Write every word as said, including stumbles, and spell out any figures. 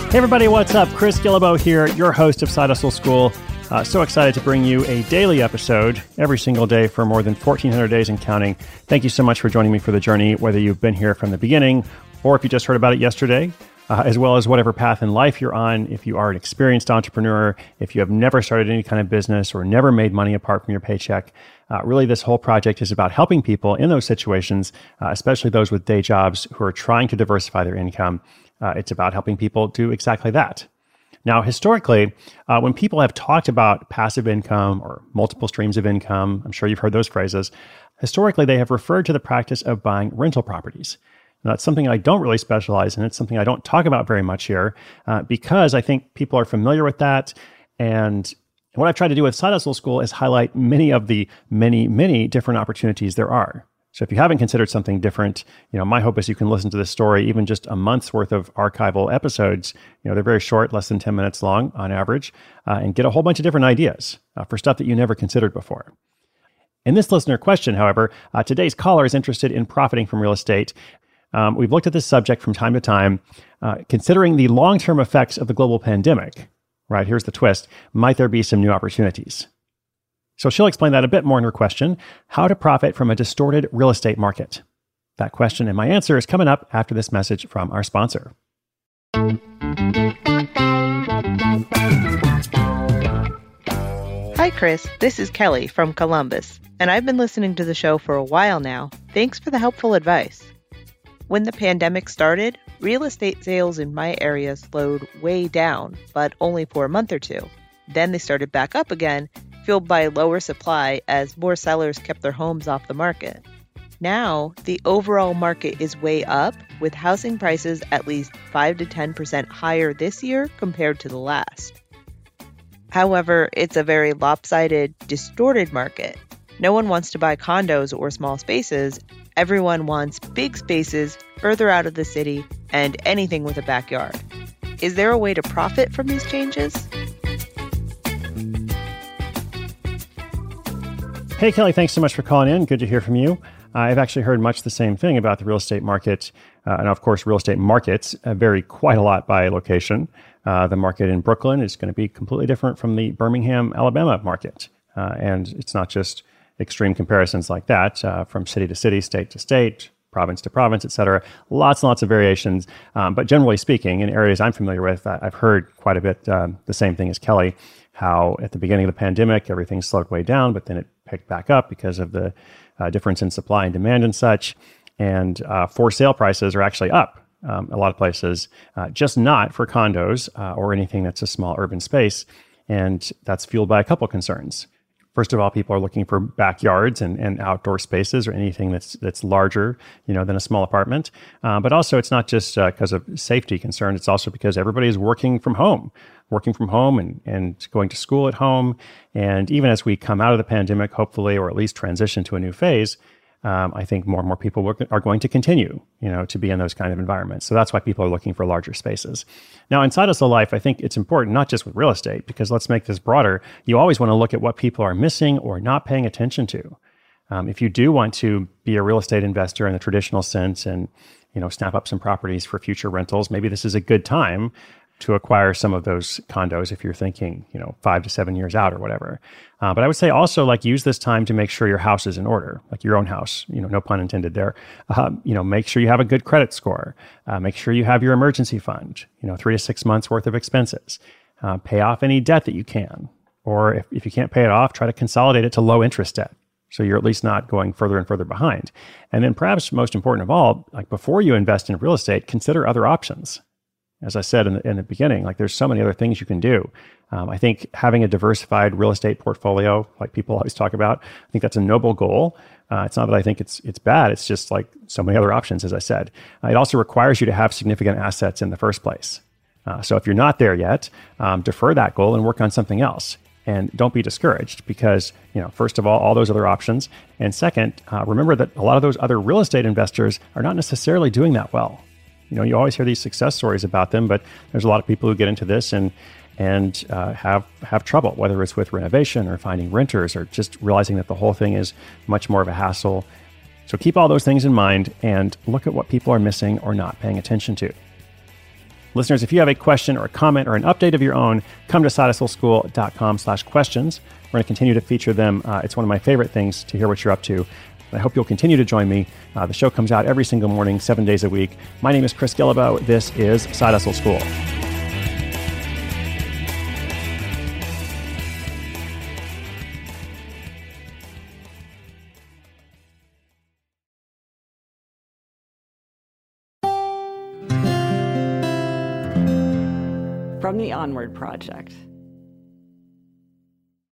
Hey everybody, what's up? Chris Guillebeau here, your host of Side Hustle School. Uh, so excited to bring you a daily episode every single day for more than fourteen hundred days and counting. Thank you so much for joining me for the journey, whether you've been here from the beginning or if you just heard about it yesterday, uh, as well as whatever path in life you're on. If you are an experienced entrepreneur, if you have never started any kind of business or never made money apart from your paycheck, uh, really this whole project is about helping people in those situations, uh, especially those with day jobs who are trying to diversify their income. Uh, it's about helping people do exactly that. Now, historically, uh, when people have talked about passive income or multiple streams of income, I'm sure you've heard those phrases, historically, they have referred to the practice of buying rental properties. Now, that's something I don't really specialize in. It's something I don't talk about very much here uh, because I think people are familiar with that. And what I've tried to do with Side Hustle School is highlight many of the many, many different opportunities there are. So if you haven't considered something different, you know, my hope is you can listen to this story, even just a month's worth of archival episodes. You know, they're very short, less than ten minutes long on average, uh, and get a whole bunch of different ideas uh, for stuff that you never considered before. In this listener question, however, uh, today's caller is interested in profiting from real estate. Um, we've looked at this subject from time to time, uh, considering the long-term effects of the global pandemic. Right, here's the twist. Might there be some new opportunities? So she'll explain that a bit more in her question, how to profit from a distorted real estate market. That question and my answer is coming up after this message from our sponsor. Hi, Chris. This is Kelly from Columbus, and I've been listening to the show for a while now. Thanks for the helpful advice. When the pandemic started, real estate sales in my area slowed way down, but only for a month or two. Then they started back up again, fueled by lower supply as more sellers kept their homes off the market. Now, the overall market is way up, with housing prices at least five to ten percent higher this year compared to the last. However, it's a very lopsided, distorted market. No one wants to buy condos or small spaces. Everyone wants big spaces further out of the city and anything with a backyard. Is there a way to profit from these changes? Hey, Kelly, thanks so much for calling in. Good to hear from you. Uh, I've actually heard much the same thing about the real estate market. Uh, and of course, real estate markets uh, vary quite a lot by location. Uh, the market in Brooklyn is going to be completely different from the Birmingham, Alabama market. Uh, and it's not just extreme comparisons like that uh, from city to city, state to state, province to province, et cetera. Lots and lots of variations. Um, but generally speaking, in areas I'm familiar with, I've heard quite a bit um, the same thing as Kelly, how at the beginning of the pandemic, everything slowed way down, but then it picked back up because of the uh, difference in supply and demand and such. And uh, for sale prices are actually up um, a lot of places, uh, just not for condos uh, or anything that's a small urban space. And that's fueled by a couple concerns. First of all, people are looking for backyards and, and outdoor spaces or anything that's that's larger, you know, than a small apartment. Uh, but also, it's not just because uh, of safety concern. It's also because everybody is working from home, working from home and, and going to school at home. And even as we come out of the pandemic, hopefully, or at least transition to a new phase, um, I think more and more people work, are going to continue, you know, to be in those kind of environments. So that's why people are looking for larger spaces. Now, in Side Hustle Life, I think it's important, not just with real estate, because let's make this broader. You always want to look at what people are missing or not paying attention to. Um, if you do want to be a real estate investor in the traditional sense and, you know, snap up some properties for future rentals, maybe this is a good time to acquire some of those condos if you're thinking, you know, five to seven years out or whatever. Uh, but I would say also, like, use this time to make sure your house is in order, like your own house, you know, no pun intended there. Um, you know, make sure you have a good credit score. Uh, make sure you have your emergency fund, you know, three to six months worth of expenses. Uh, pay off any debt that you can. Or if, if you can't pay it off, try to consolidate it to low interest debt. So you're at least not going further and further behind. And then perhaps most important of all, like before you invest in real estate, consider other options. As I said in the, in the beginning, like there's so many other things you can do. Um, I think having a diversified real estate portfolio, like people always talk about, I think that's a noble goal. Uh, it's not that I think it's it's bad. It's just like so many other options, as I said. Uh, it also requires you to have significant assets in the first place. Uh, so if you're not there yet, um, defer that goal and work on something else. And don't be discouraged because, you know, first of all, all those other options. And second, uh, remember that a lot of those other real estate investors are not necessarily doing that well. You know, you always hear these success stories about them, but there's a lot of people who get into this and and uh, have have trouble, whether it's with renovation or finding renters or just realizing that the whole thing is much more of a hassle. So keep all those things in mind and look at what people are missing or not paying attention to. Listeners, if you have a question or a comment or an update of your own, come to sidehustleschool.com slash questions. We're going to continue to feature them. Uh, it's one of my favorite things to hear what you're up to. I hope you'll continue to join me. Uh, the show comes out every single morning, seven days a week. My name is Chris Guillebeau. This is Side Hustle School. From the Onward Project.